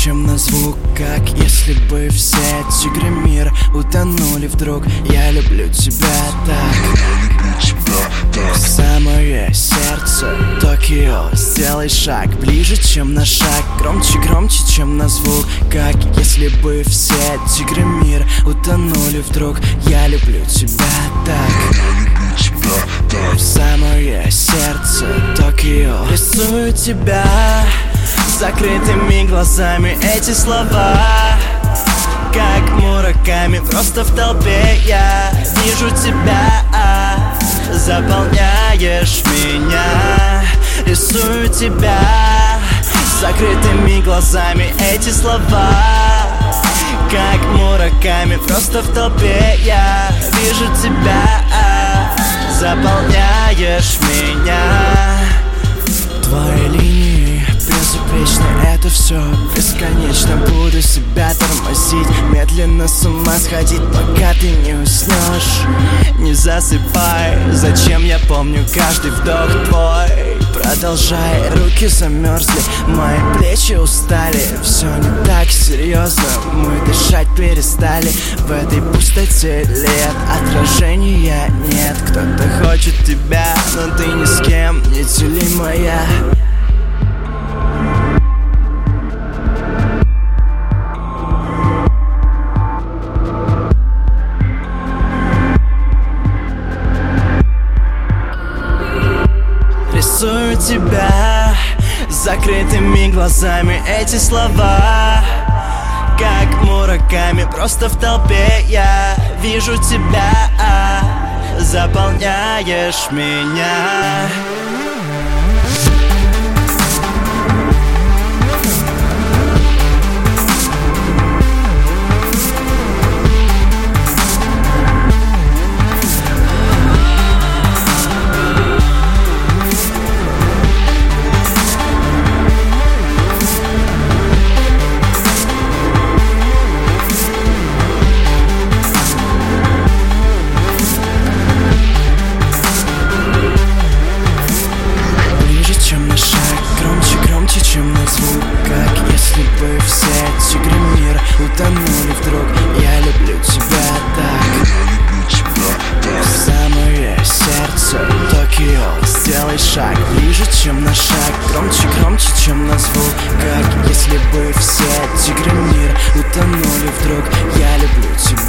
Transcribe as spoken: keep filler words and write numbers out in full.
чем на звук, как если бы все тигры мира утонули вдруг. Я люблю тебя так, я люблю тебя так. в самое сердце Токио. Сделай шаг ближе, чем на шаг, громче, громче, чем на звук, как если бы все тигры мира утонули вдруг. Я люблю тебя так, Я люблю тебя так. в самое сердце Токио. Рисую тебя закрытыми глазами, эти слова как Мураками, просто в толпе я вижу тебя, заполняешь меня. Рисую тебя закрытыми глазами, эти слова как Мураками, просто в толпе я вижу тебя, заполняешь меня. Твои линии безупречны, это все бесконечно. Буду себя тормозить, медленно с ума сходить, пока ты не уснешь. Не засыпай, зачем я помню каждый вдох твой. Продолжай, руки замерзли, мои плечи устали. Все не так серьезно, мы дышать перестали. В этой пустоте лет отражения нет. Кто-то хочет тебя, но ты ни с кем неделимая. Рисую тебя закрытыми глазами, эти слова как Мураками, просто в толпе я вижу тебя, заполняешь меня. Чем на звук, как если бы все тигры мира утонули вдруг. Я люблю тебя так, Я люблю тебя так. в самое сердце Токио. Сделай шаг ближе, чем на шаг, громче, громче, чем на звук, как если бы все тигры мира утонули вдруг. Я люблю тебя.